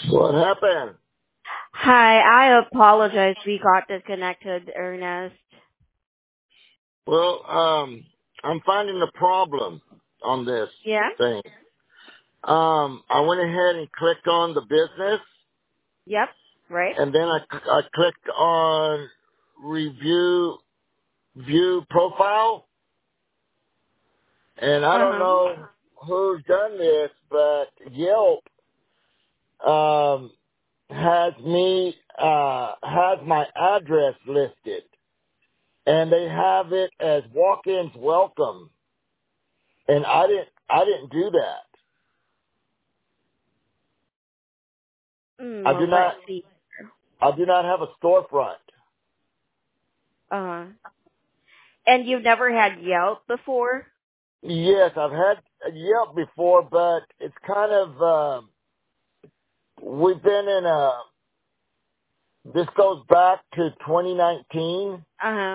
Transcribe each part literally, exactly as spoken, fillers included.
What happened? Hi, I apologize. We got disconnected, Ernest. Well, um, I'm finding a problem on this Yeah? thing. Um, I went ahead and clicked on the business, Yep. Right? and then I, I clicked on review, view profile, and I don't Uh-huh. know who's done this, but Yelp, um, has me, uh, has my address listed, and they have it as walk-ins welcome. And I didn't, I didn't do that. I do Mm, let's not, see. I do not have a storefront. Uh-huh. And you've never had Yelp before? Yes, I've had Yelp before, but it's kind of, um, we've been in a, this goes back to twenty nineteen, Uh-huh.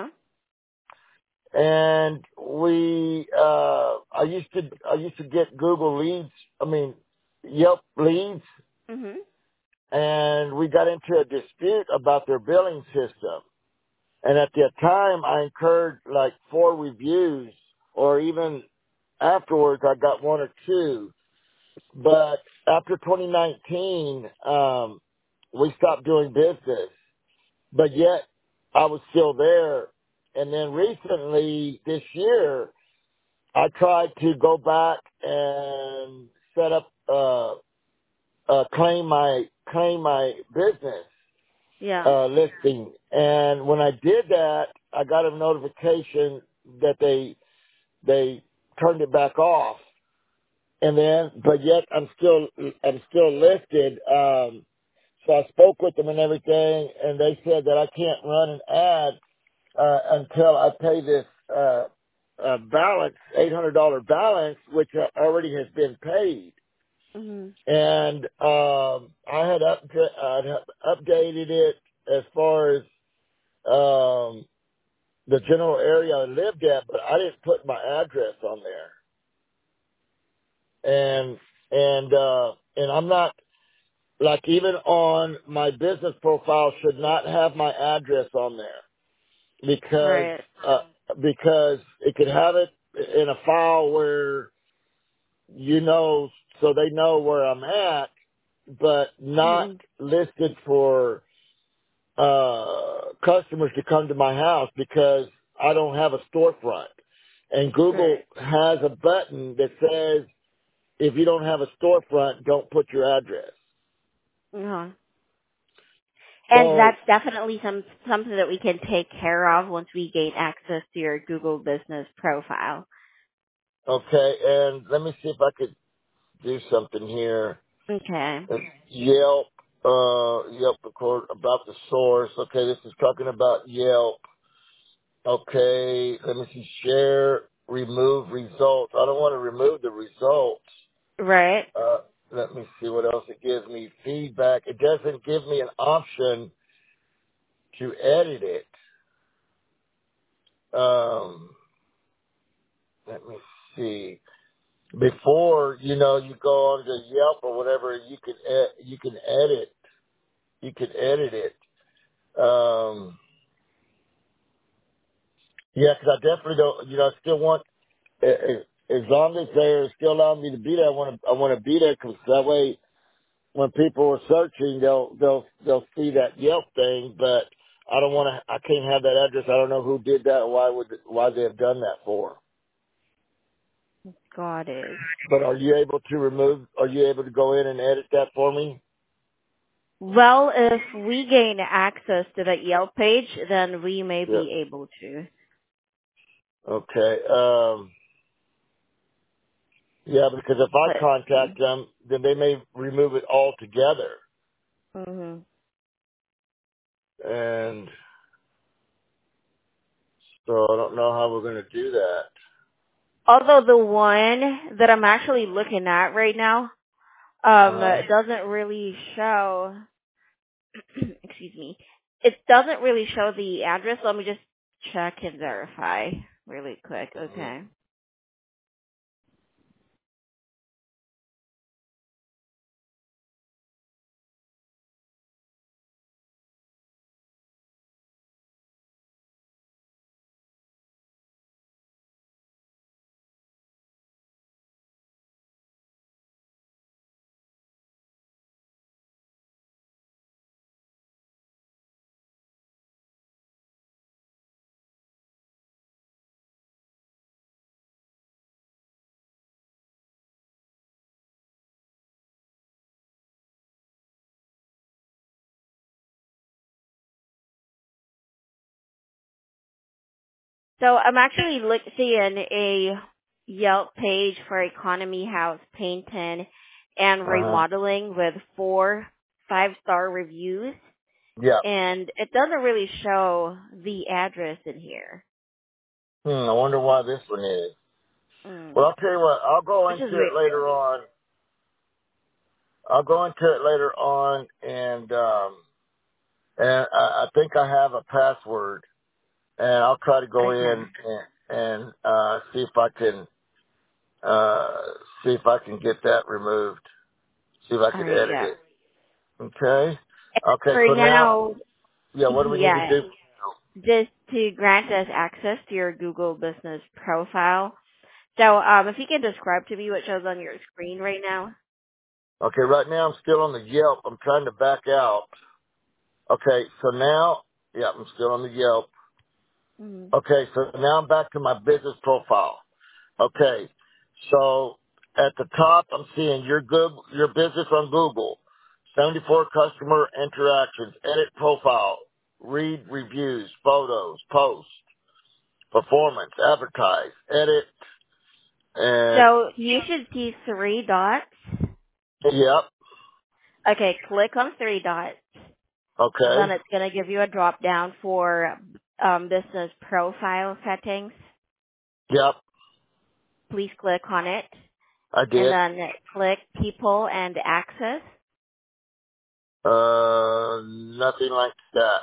and we, uh, I used to, I used to get Google leads, I mean, Yelp leads, Mm-hmm. and we got into a dispute about their billing system. And at that time, I incurred like four reviews, or even afterwards, I got one or two. But after twenty nineteen, um, we stopped doing business. But yet, I was still there. And then recently, this year, I tried to go back and set up, uh, uh, claim my claim my business Yeah. uh, listing. And when I did that, I got a notification that they they turned it back off. And then, but yet I'm still I'm still listed. Um, so I spoke with them and everything, and they said that I can't run an ad uh, until I pay this uh, uh, balance, eight hundred dollar balance, which already has been paid. Mm-hmm. And um, I had up I'd updated it as far as um, the general area I lived at, but I didn't put my address on there. And and uh, and I'm not like even on my business profile should not have my address on there because Right. uh, because it could have it in a file where you know so they know where I'm at, but not Mm-hmm. listed for uh, customers to come to my house because I don't have a storefront. And Google Right. has a button that says, if you don't have a storefront, don't put your address. Uh-huh. And So, that's definitely some something that we can take care of once we gain access to your Google business profile. okay, and let me see if I could do something here. Okay. Uh, Yelp, uh, Yelp record about the source. Okay, this is talking about Yelp. Okay, let me see, share, remove results. I don't want to remove the results. Right. Uh, let me see what else it gives me. Feedback. It doesn't give me an option to edit it. Um, let me see. Before, you know, you go on to Yelp or whatever, you can ed- you can edit. You can edit it. Um, yeah, because I definitely don't. You know, I still want a- a- as long as they're still allowing me to be there. I want to. I want to be there because that way when people are searching, they'll they'll they'll see that Yelp thing. But I don't want to. I can't have that address. I don't know who did that. Or why would why they have done that for? Got it. But are you able to remove? Are you able to go in and edit that for me? Well, if we gain access to that Yelp page, then we may Yeah. be able to. Okay. Um. Yeah, because if I Let's see. contact them, then they may remove it altogether. hmm And so I don't know how we're going to do that. Although the one that I'm actually looking at right now um Uh huh. doesn't really show. Excuse me. It doesn't really show the address. Let me just check and verify really quick. Okay. So I'm actually look, seeing a Yelp page for Economy House painting and Uh-huh. remodeling with four five-star reviews, Yeah. and it doesn't really show the address in here. Hmm, I wonder why this one is. Mm. Well, I'll tell you what. I'll go Which into is it weird. later on. I'll go into it later on, and um, and I, I think I have a password, and I'll try to go Okay. in and, and uh, see if I can uh, see if I can get that removed. See if I All can right. edit Yeah. it. Okay. Okay. For So now, now, yeah. What do we need to yeah, do? just to grant us access to your Google Business profile. So, um, if you can describe to me what shows on your screen right now. Okay. Right now, I'm still on the Yelp. I'm trying to back out. Okay. So now, yeah, I'm still on the Yelp. Mm. Okay. So now I'm back to my business profile. Okay. So at the top, I'm seeing your good, your business on Google, seventy-four customer interactions, edit profile, read reviews, photos, post, performance, advertise, edit, and So you should see three dots. yep. Okay, click on three dots. Then Okay. it's going to give you a drop down for um, business profile settings. Yep. Please click on it. I And did. then click people and access. Uh, nothing like that.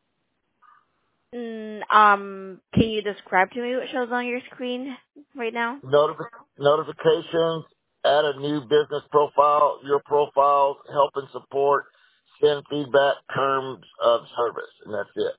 Mm, um, can you describe to me what shows on your screen right now? Notifi- notifications, add a new business profile, your profiles, help and support, send feedback, terms of service, and that's it.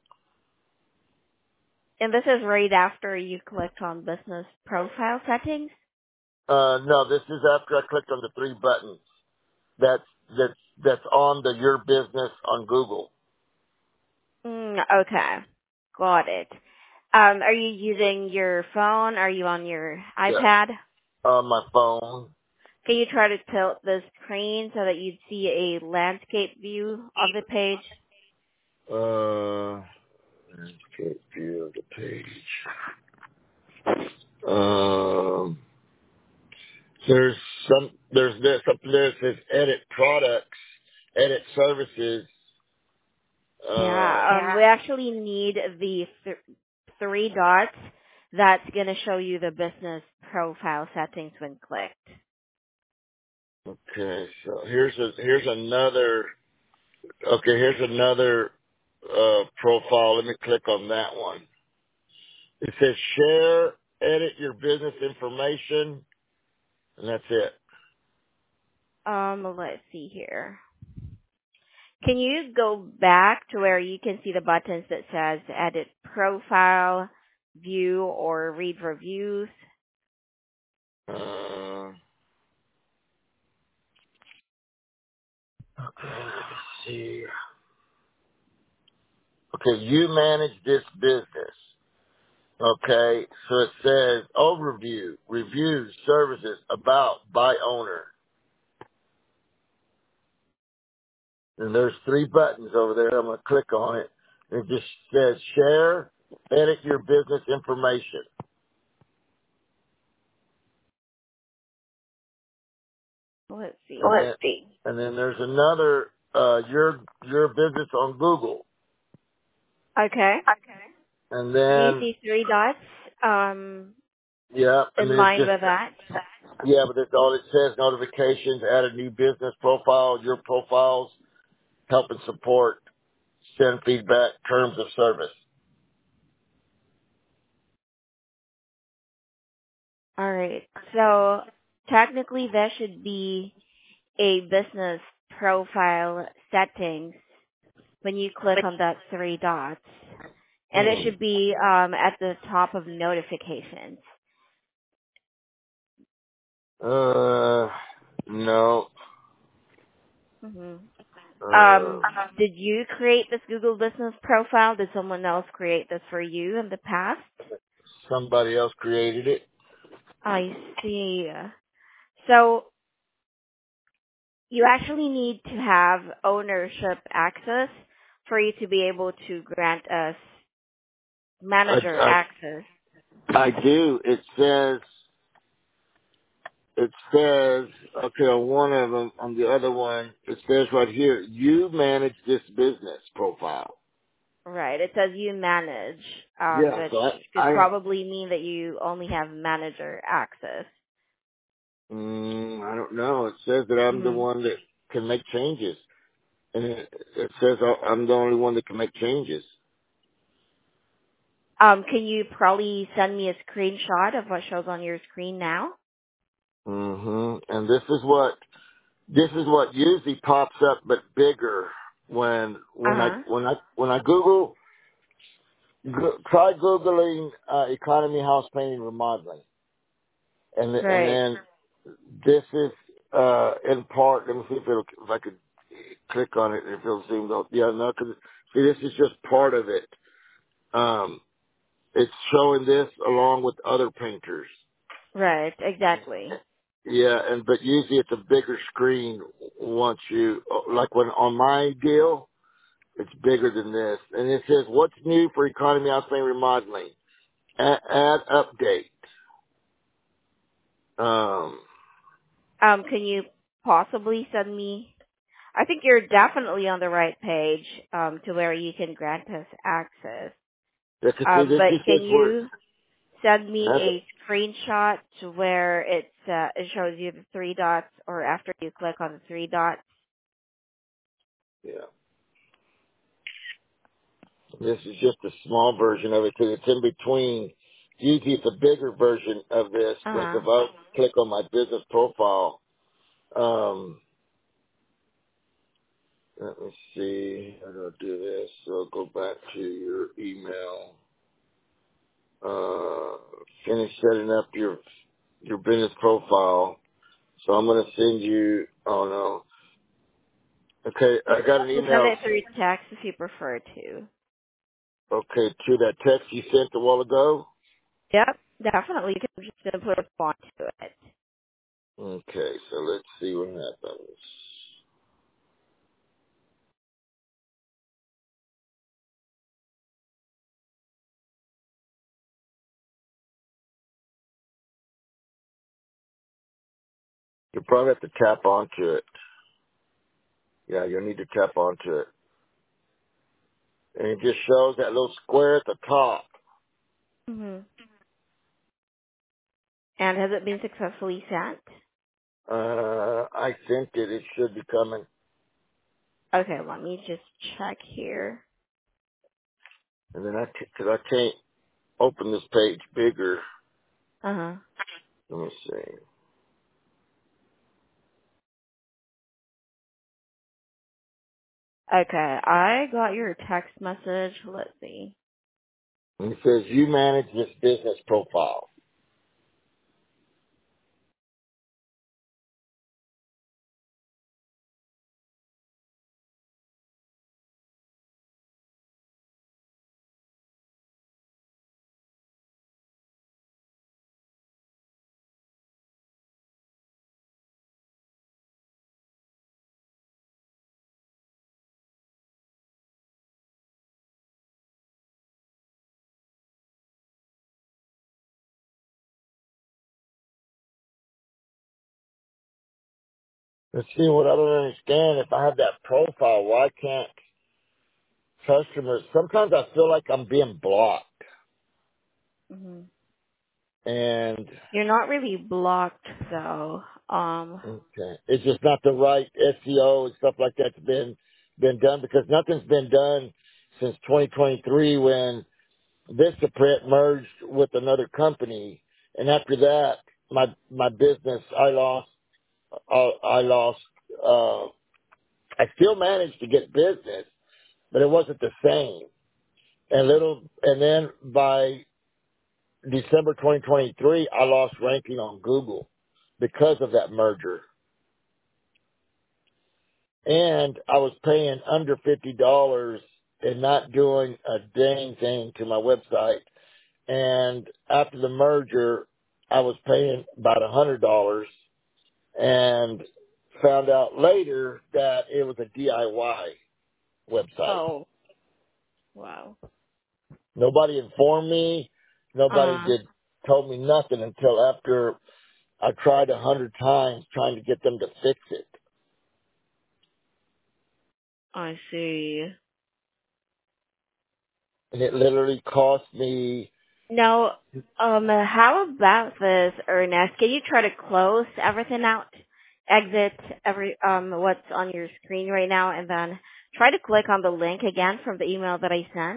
And this is right after you clicked on business profile settings. Uh, no, this is after I clicked on the three buttons. That's, that's, that's on the your business on Google. Mm, okay, got it. Um, are you using your phone? Are you on your Yeah. iPad? On my phone. Can you try to tilt the screen so that you'd see a landscape view of the page? Uh, landscape view of the page. Um, there's some, there's this, something there that says edit products, edit services. Uh, Yeah, um, we actually need the th- three dots that's going to show you the business profile settings when clicked. okay, so here's a, here's another, okay, here's another, uh, profile. Let me click on that one. It says share, edit your business information, and that's it. Um, let's see here. Can you go back to where you can see the buttons that says edit profile, view, or read reviews? Uh, okay, let me see. Okay, you manage this business. Okay, so it says overview, reviews, services, about, by owner. And there's three buttons over there. I'm going to click on it. It just says share, edit your business information. Let's see. And then, and then there's another, uh, your, your business on Google. Okay. And Do you then, see three dots um, yeah, and in then it's line just, with that? yeah, but that's all it says, notifications, add a new business profile, your profiles, help and support, send feedback, terms of service. All right. So technically, there should be a business profile settings when you click on that three dots, and it Hmm. should be um, at the top of notifications. Uh, no. hmm Uh, Um, did you create this Google Business profile? Did someone else create this for you in the past? somebody else created it. I see. So you actually need to have ownership access for you to be able to grant us I, manager I, access. I do. It says, it says, okay, on one of them, on the other one, it says right here, you manage this business profile. Right. It says you manage, um, Yeah, which so I, could I probably mean that you only have manager access. mm, I don't know. It says that I'm the Mm-hmm. one that can make changes. And it, it says I- I'm the only one that can make changes. Um, can you probably send me a screenshot of what shows on your screen now? hmm And this is what, this is what usually pops up, but bigger when, Uh when I, huh. when I, when I Google, go, try Googling, uh, economy house painting remodeling. And, and Right. then this is, uh, in part, let me see if it'll, if I could click on it, if it'll zoom out. Yeah, no, cause see, this is just part of it. Um, it's showing this along with other painters. Right. Exactly. Yeah, and but usually it's a bigger screen once you, like when on my deal, it's bigger than this. And it says, what's new for economy housing remodeling? Add, add update. Um, Um, can you possibly send me? I think you're definitely on the right page um, to where you can grant us access. this is, see, Um, this but just can says where, you send me that's it. a screenshot to where it's uh, it shows you the three dots, or after you click on the three dots? Yeah. This is just a small version of it because it's in between. Usually it's a bigger version of this. Uh Like huh. if I click on my business profile, um, let me see. How do I do this? So go back to your email. Uh, finish setting up your your business profile. So I'm gonna send you. Oh no. Okay, You I got an can also send email. it through text if you prefer to. Okay, to that text you sent a while ago. Yep, definitely. You can just simply respond to it. Okay, so let's see what happens. You probably have to tap onto it. Yeah, you'll need to tap onto it. And it just shows that little square at the top. hmm And has it been successfully sent? Uh, I sent it. It should be coming. Okay, let me just check here. And then I, c- cause I can't open this page bigger. Uh huh. Let me see. Okay, I got your text message. Let's see. And it says you manage this business profile. And see what I don't understand, if I have that profile, why can't customers, sometimes I feel like I'm being blocked. hmm And You're not really blocked though. Um. okay, it's just not the right S E O and stuff like that's been, been done because nothing's been done since twenty twenty-three when Vistaprint merged with another company. And after that, my, my business, I lost, uh, I lost, uh, I still managed to get business, but it wasn't the same. And little, and then by December twenty twenty-three, I lost ranking on Google because of that merger. And I was paying under fifty dollars and not doing a dang thing to my website. And after the merger, I was paying about a hundred dollars and found out later that it was a D I Y website. Oh. Wow. Nobody informed me. Uh Nobody huh. did. told me nothing until after I tried a hundred times trying to get them to fix it. I see. And it literally cost me. Now, um, how about this, Ernest? Can you try to close everything out? Exit every um what's on your screen right now, and then try to click on the link again from the email that I sent.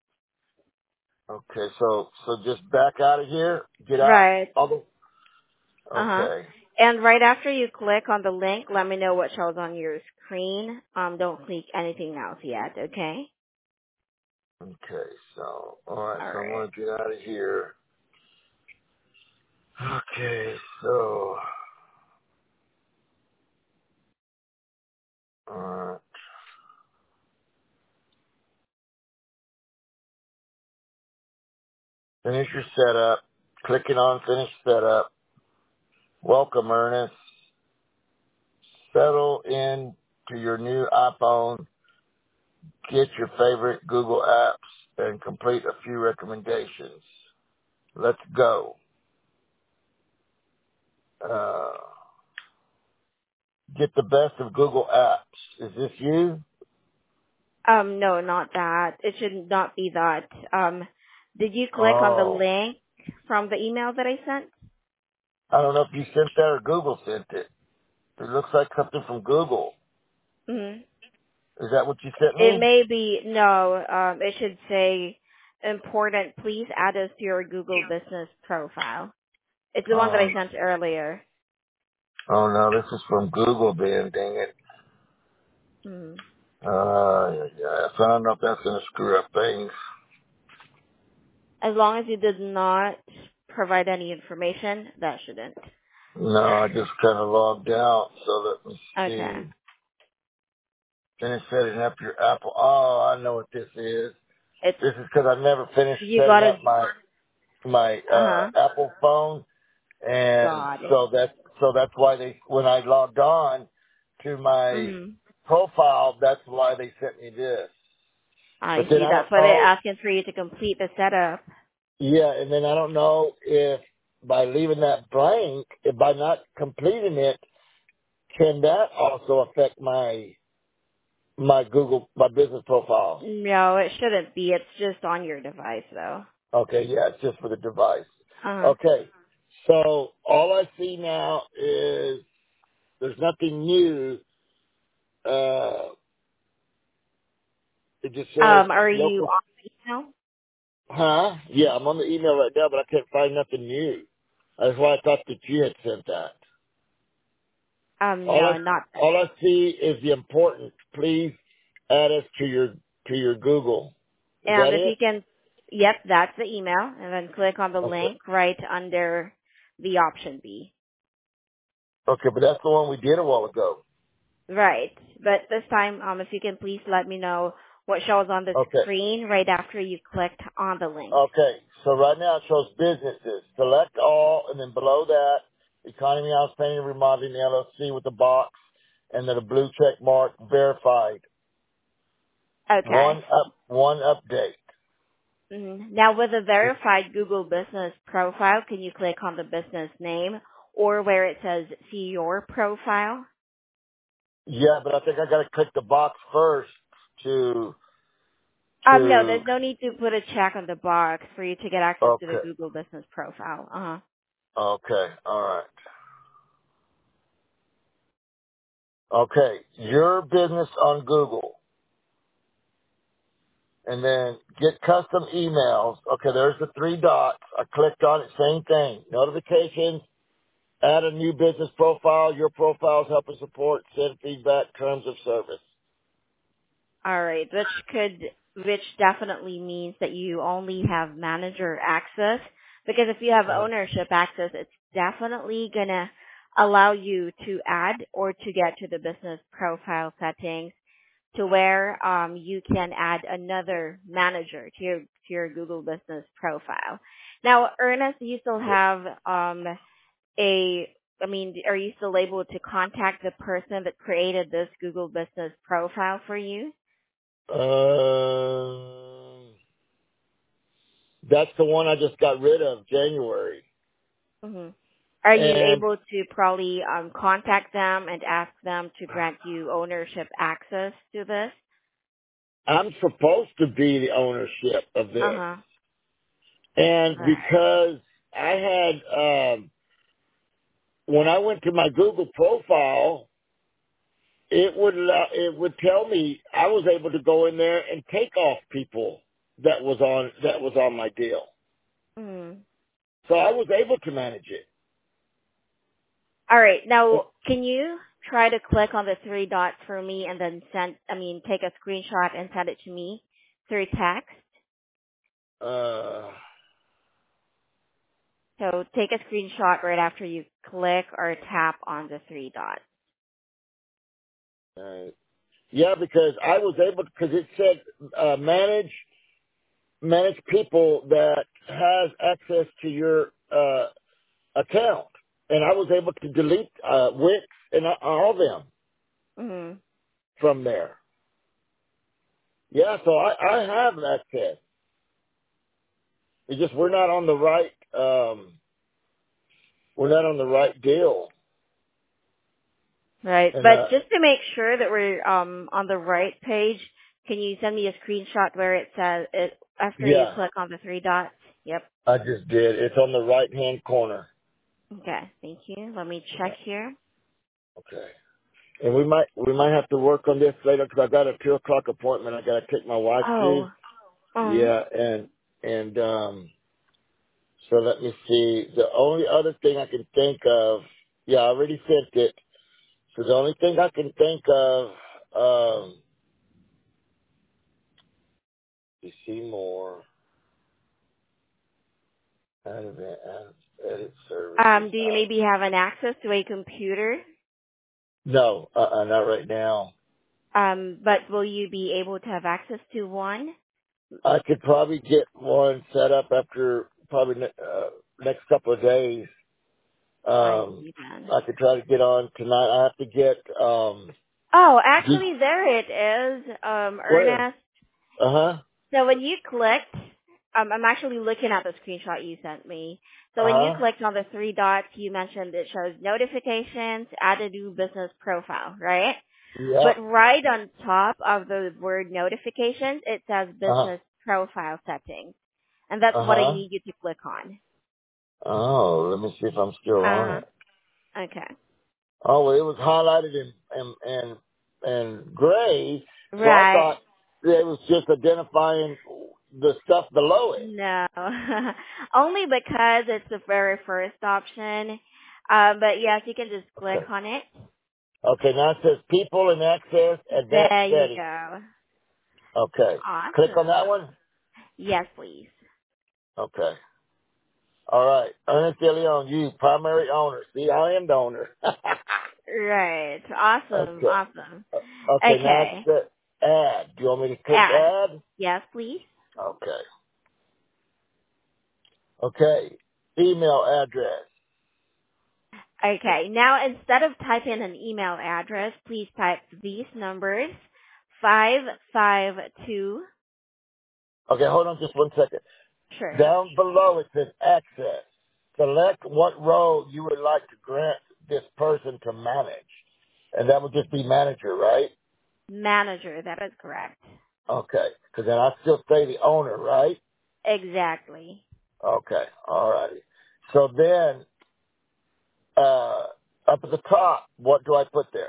Okay, so so just back out of here, get out. Right. All the, Uh huh. okay, And right after you click on the link, let me know what shows on your screen. Um, don't click anything else yet. Okay. okay. So all right, All so I'm right. gonna get out of here. Okay, so all right, finish your setup. Clicking on finish setup. Welcome, Ernest. Settle in to your new iPhone. Get your favorite Google apps and complete a few recommendations. Let's go. Uh, get the best of Google apps. Is this you? Um, no, not that. It should not be that. Um, did you click on the Oh, link from the email that I sent? I don't know if you sent that or Google sent it. It looks like something from Google. Mm-hmm. Is that what you sent It me? may be, no, um, it should say important. Please add us to your Google business profile. It's the one that Oh, I sent earlier. oh no, this is from Google then, dang it. Mm. Uh, yeah, yeah. So I don't know if that's going to screw up things. As long as you did not provide any information, that shouldn't. No, I just kind of logged out. So let me Okay. see. Finish setting up your Apple. Oh, I know what this is. It's, This is because I never finished you setting gotta, up my my uh uh-huh. Apple phone, and Got it. so that's so that's why they when I logged on to my Mm-hmm. profile, that's why they sent me this. But I then see. I That's don't why they're know. asking for you to complete the setup. Yeah, and then I don't know if by leaving that blank, if by not completing it, can that also affect my my Google my business profile? No, it shouldn't be. It's just on your device, though. Okay, yeah, it's just for the device. Uh-huh. Okay, so all I see now is there's nothing new. Uh, it just says Um, are you local. on the email? Huh? Yeah, I'm on the email right now, but I can't find nothing new. That's why I thought that you had sent that. Um, All no, I not. all I see is the important. Please add us to your to your Google. Is And that if you it? can, yep, that's the email, and then click on the Okay. link right under the option B. Okay, but that's the one we did a while ago. Right. But this time, um, if you can please let me know what shows on the Okay. screen right after you clicked on the link. Okay, so right now it shows businesses. Select all, and then below that, Economy House Painting and Remodeling L L C with a box, and then a blue check mark, verified. Okay. One up, one update. Mhm. Now, with a verified Google Business profile, can you click on the business name or where it says see your profile? Yeah, but I think I got to click the box first to Um, no, to. there's no need to put a check on the box for you to get access to the Okay, Google Business profile. Uh-huh. okay, all right. Okay, your business on Google, and then get custom emails. Okay, there's the three dots. I clicked on it. Same thing. Notifications. Add a new business profile. Your profiles help and support. Send feedback. Terms of service. All right, which could, which definitely means that you only have manager access, because if you have Uh, ownership access, it's definitely gonna allow you to add or to get to the business profile settings to where um, you can add another manager to your to your Google Business profile. Now, Ernest, do you still have um, a I mean, are you still able to contact the person that created this Google Business profile for you? uh, That's the one I just got rid of, January. Hmm. Are you And able to probably um, contact them and ask them to grant you ownership access to this? I'm supposed to be the ownership of Uh this. huh. And Right. because I had, um, when I went to my Google profile, it would allow, it would tell me I was able to go in there and take off people that was on that was on my deal. Mm. So I was able to manage it. All right. Now, It can you try to click on the three dots for me and then send? I mean, take a screenshot and send it to me through text. uh, So take a screenshot right after you click or tap on the three dots. uh, yeah, because I was able because it said uh, manage manage people that has access to your uh, account, and I was able to delete uh, Wix and all of them Mm. from there. Yeah, so I, I have access. It's just we're not on the right um we're not on the right deal. Right. And But uh just to make sure that we're um on the right page, can you send me a screenshot where it says it after you yeah, click on the three dots? Yep. I just did. It's on the right hand corner. Okay. Thank you. Let me Yeah. check here. Okay. And we might we might have to work on this later because I got a two o'clock appointment. I got to take my wife to. Oh. Um. Yeah, and and um. So let me see. The only other thing I can think of. Yeah, I already sent it. So the only thing I can think of. Um. You see more. Edit, edit, edit services. Um. Do you Uh, maybe have an access to a computer? no, uh, uh, not right now. Um. But will you be able to have access to one? I could probably get one set up after probably ne- uh, next couple of days. I Um, see then. I could try to get on tonight. I have to get um, Oh, G- actually, there it is. Um, where? Ernest. Uh huh. So when you clicked, um, I'm actually looking at the screenshot you sent me. So Uh when you huh. clicked on the three dots, you mentioned it shows notifications, add a new business profile, right? But Yep. right on top of the word notifications, it says Uh huh. business profile settings. And that's Uh what I huh. need you to click on. Oh, let me see if I'm still on Uh-huh. it. Okay. Oh, well, it was highlighted in in in, in gray, so I Right. thought it was just identifying the stuff below it. No. Only because it's the very first option. Um, but yes, you can just click Okay. on it. Okay, now it says people and access, advanced There you settings. go. Okay. Click on that Awesome. one? Yes, please. Okay. All right. Ernest De Leon, you, primary owner. See, I am the owner. Right. Awesome. okay. Awesome. Uh, Okay, now it's Okay. the add. Do you want me to click Add. add? Yes, please. Okay. Okay. Email address. Okay. Now, instead of typing an email address, please type these numbers: five five two. Okay, hold on just one second. Sure. Down below it says access. Select what role you would like to grant this person to manage. And that would just be manager, right? Manager. That is correct. Okay. Because then I still say the owner, right? Exactly. Okay. All righty. So then, uh, up at the top, what do I put there?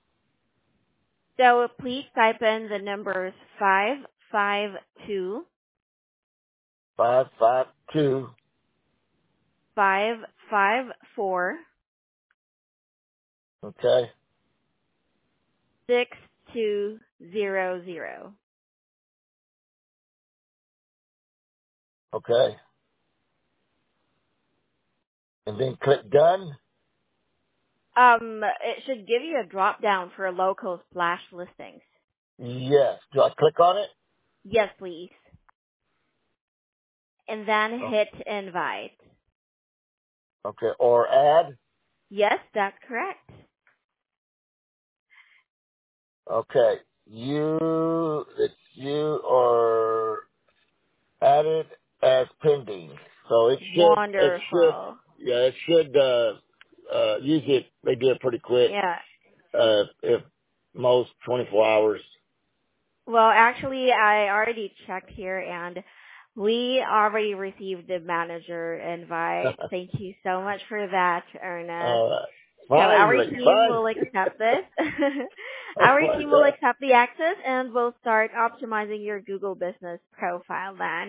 So please type in the numbers five five two Five, five, two. five five four Okay. six two zero zero. Okay. And then click done. Um, it should give you a drop down for local splash listings. Yes. Do I click on it? Yes, please. And then Oh, hit invite. okay. Or add. Yes, that's correct. Okay. You, it's you or added as pending. So it should, it should, Wonderful. yeah, it should, uh, uh, usually they do it pretty quick, Yeah. uh, if most twenty-four hours. Well, actually, I already checked here, and we already received the manager invite. Thank you so much for that, Ernest. All right. So our Finally, team finally. will accept this. Oh Our my team will God. accept the access, and we'll start optimizing your Google business profile then.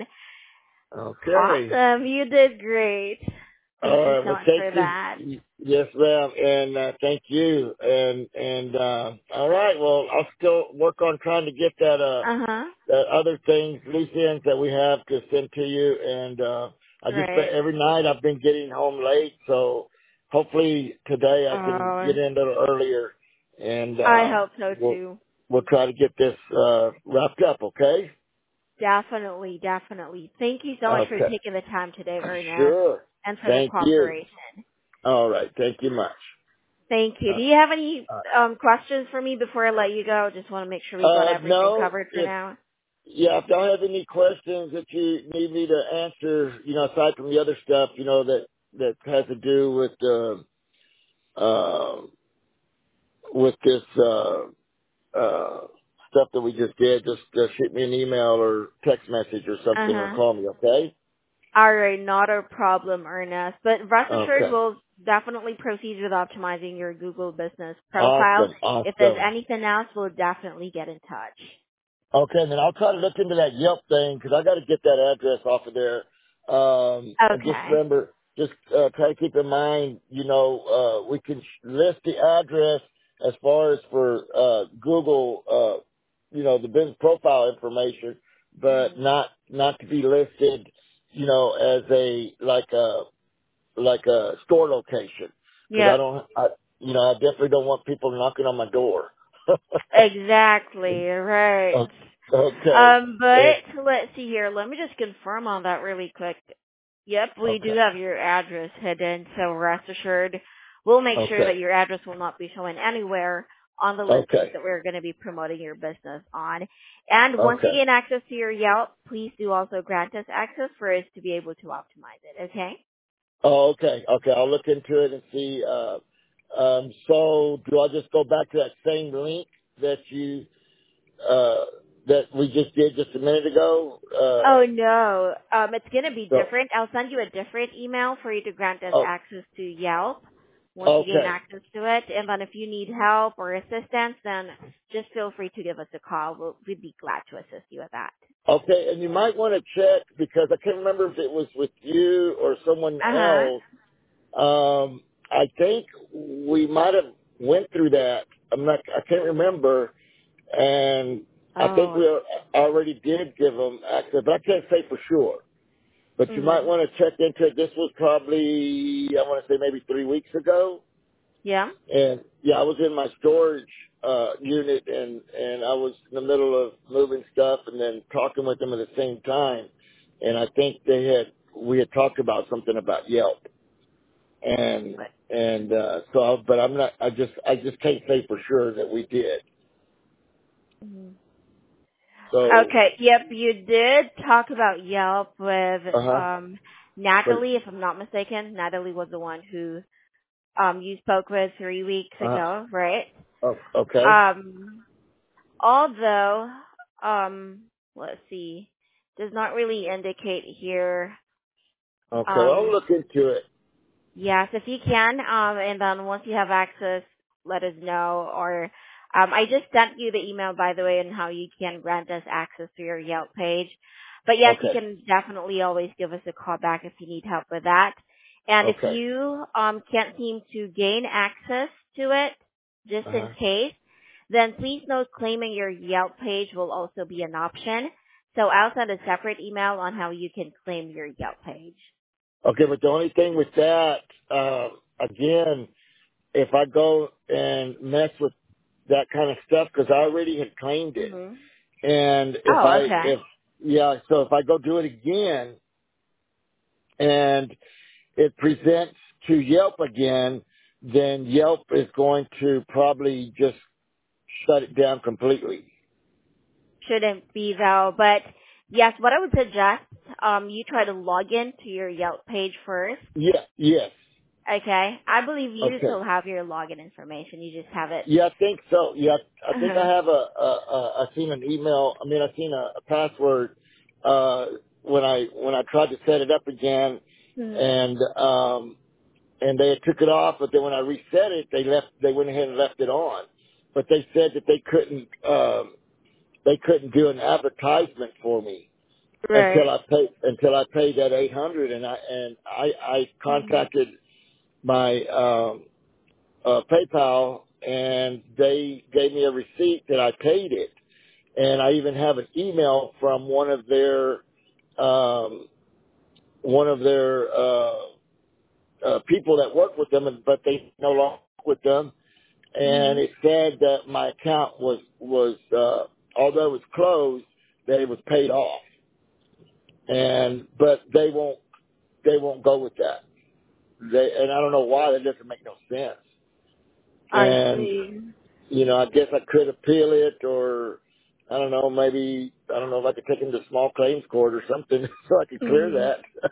Okay. Awesome. You did great. Thank All you right. so Well, much thank for that. you. Yes, ma'am. And uh, thank you. And and uh, all right. Well, I'll still work on trying to get that uh Uh-huh. that other things, loose ends that we have to send to you. And uh, I just Right. every night I've been getting home late, so hopefully today I can Oh, get in a little earlier, and I uh, hope so we'll too. we'll try to get this uh, wrapped up. Okay. Definitely, definitely. Thank you so much for Okay. taking the time today, Ernest, Sure. and for the Thank you. cooperation. All right. Thank you much. Thank you. Uh, Do you have any uh, um, questions for me before I let you go? Just want to make sure we got uh, everything no, covered for if, now. yeah, if I don't have any questions that you need me to answer, you know, aside from the other stuff, you know, that, that has to do with, uh, uh, with this, uh, uh, stuff that we just did, just uh, shoot me an email or text message or something or Uh-huh. call me, okay? All right, not a problem, Ernest. But rest assured, Okay. we'll definitely proceed with optimizing your Google business profile. Awesome. If there's Awesome. anything else, we'll definitely get in touch. Okay, then I'll try to look into that Yelp thing because I got to get that address off of there. Um, and just Okay. remember, just uh, try to keep in mind, you know, uh, we can sh- list the address as far as for uh, Google, uh, you know, the business profile information, but Hmm. not not to be listed, you know, as a like a like a store location because I Yep. don't, I, you know, I definitely don't want people knocking on my door. Exactly. Right. Okay. Um, And, but let's see here. Let me just confirm on that really quick. Yep, we do okay. have your address hidden, so rest assured, we'll make sure Okay. that your address will not be showing anywhere on the listings Okay. that we're going to be promoting your business on. And once you Okay. gain access to your Yelp, please do also grant us access for us to be able to optimize it, okay? Oh, okay. Okay. I'll look into it and see. Uh, um, so do I just go back to that same link that you, uh, that we just did just a minute ago? Uh, Oh no, um, it's gonna be so, different. I'll send you a different email for you to grant us oh, access to Yelp once you gain okay. access to it. And then if you need help or assistance, then just feel free to give us a call. We'll, we'd be glad to assist you with that. Okay. And you might want to check because I can't remember if it was with you or someone Uh huh. else. Um, I think we might have went through that. I'm not, I can't remember. And I think Oh. we already did give them access, but I can't say for sure. But you might Mhm. want to check into it. This was probably, I want to say maybe three weeks ago. Yeah. And yeah, I was in my storage, uh, unit and, and I was in the middle of moving stuff and then talking with them at the same time. And I think they had, we had talked about something about Yelp. And, But, and, uh, so, I, but I'm not, I just, I just can't say for sure that we did. mhm. So, Okay. Yep. You did talk about Yelp with uh huh. um But, Natalie, if I'm not mistaken. Natalie was the one who um you spoke with three weeks uh, ago, right? oh, okay. Um, although, um, let's see, does not really indicate here. Okay, well, I'll Um, look into it. yes, if you can, um, and then once you have access, let us know. Or, um, I just sent you the email, by the way, on how you can grant us access to your Yelp page. But yes, you Okay, can definitely always give us a call back if you need help with that. And if okay. you um, can't seem to gain access to it, just in Uh-huh. case, then please note claiming your Yelp page will also be an option. So I'll send a separate email on how you can claim your Yelp page. Okay, but the only thing with that, um, again, if I go and mess with that kind of stuff, because I already had claimed it, Hmm. and if Oh, I, okay. if, yeah, so if I go do it again, and it presents to Yelp again, then Yelp is going to probably just shut it down completely. Shouldn't be though, but Yes, what I would suggest, um, you try to log in to your Yelp page first. Yeah, yes. Okay. I believe you Okay. still have your login information. You just have it. Yeah, I think so. Yeah, I think I Uh-huh. have a, a, a I seen an email. I mean, I seen a, a password uh, when I when I tried to set it up again, Mhm. and um, and they took it off. But then when I reset it, they left. They went ahead and left it on. But they said that they couldn't um, they couldn't do an advertisement for me until Right. I paid until I paid that eight hundred. And I and I I Mhm. contacted my um, uh, PayPal, and they gave me a receipt that I paid it. And I even have an email from one of their um, one of their uh, uh, people that work with them, and- but they no longer work with them. And Mhm. it said that my account was was uh, although it was closed, that it was paid off. And but they won't they won't go with that. They and I don't know why. That doesn't make no sense. I And see. you know, I guess I could appeal it, or I don't know, maybe I don't know if I could take him to small claims court or something so I could clear Mhm. that.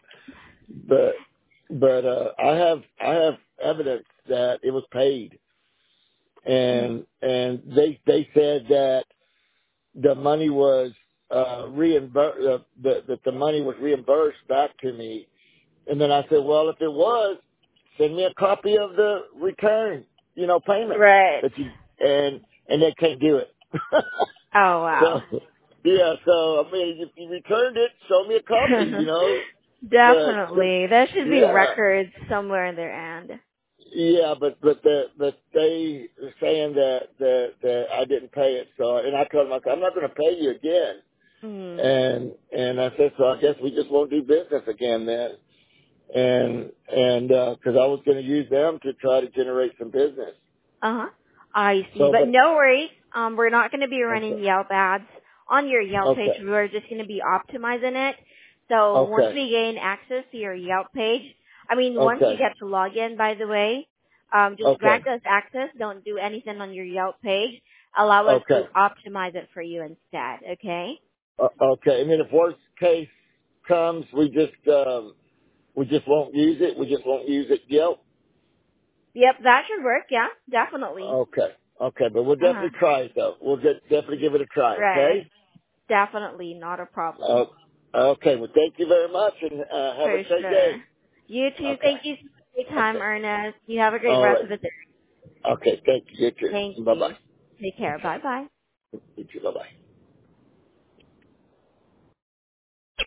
but but uh, I have I have evidence that it was paid, Mhm. and and they they said that the money was uh, reimbursed, uh, that that the money was reimbursed back to me. And then I said, well, if it was, send me a copy of the return, you know, payment Right. that you, and, and they can't do it. Oh wow. So, yeah, so, I mean, if you returned it, show me a copy, you know, but, Definitely. There should be yeah, records somewhere in their end. yeah, but, but the, but they are saying that, that, that I didn't pay it. So, and I told them, I said, I'm not going to pay you again. Mhm. And, and I said, so I guess we just won't do business again then. And and because I was going to use them to try to generate some business. Uh-huh. I see. So, But but no worries. Um, we're not going to be running okay, Yelp ads on your Yelp page. okay, We're just going to be optimizing it. So once okay, we gain access to your Yelp page, I mean, once you okay, get to log in, by the way, um, just okay, grant us access. Don't do anything on your Yelp page. Allow us to okay, optimize it for you instead. Okay? uh, okay. And then if worst case comes, we just um, we just won't use it. We just won't use it. Yep. Yep, that should work. Yeah, definitely. Okay, okay. But we'll Uh-huh. definitely try it though. We'll get, definitely give it a try. Right. Okay. Definitely not a problem. Uh, okay. Well, thank you very much, and uh, have a For great day. sure. You too. Okay. Thank you so much for your time, Okay. Ernest. You have a great All rest right. of the day. Okay. Thank you. You Thank too. Bye you. bye. Take care. Bye bye. You too. Bye bye.